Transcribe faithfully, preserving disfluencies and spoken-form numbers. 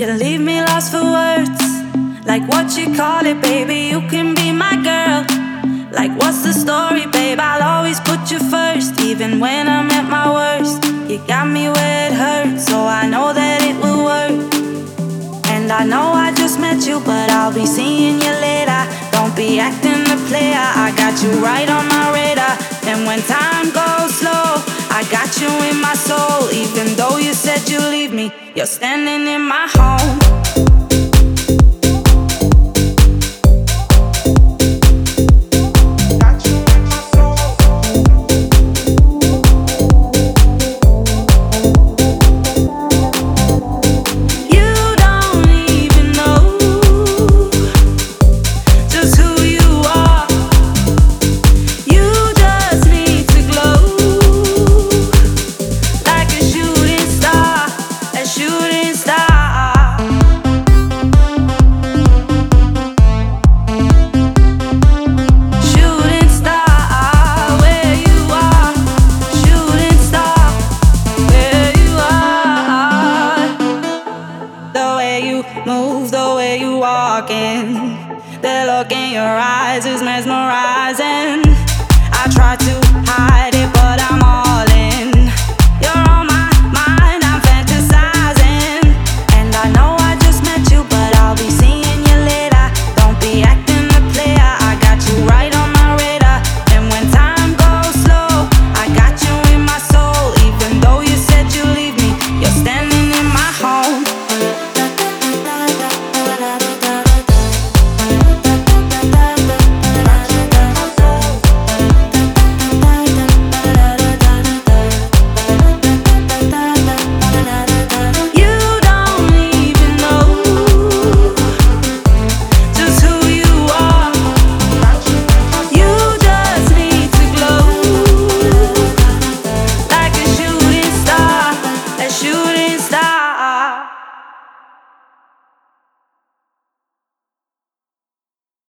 You leave me lost for words. Like what you call it, baby, you can be my girl. Like what's the story, babe, I'll always put you first. Even when I'm at my worst, you got me where it hurts. So I know that it will work. And I know I just met you, but I'll be seeing you later. Don't be acting the player, I got you right on my radar. And when time goes slow, I got you in my soul. Even though you said you leave me, you're standing in my home.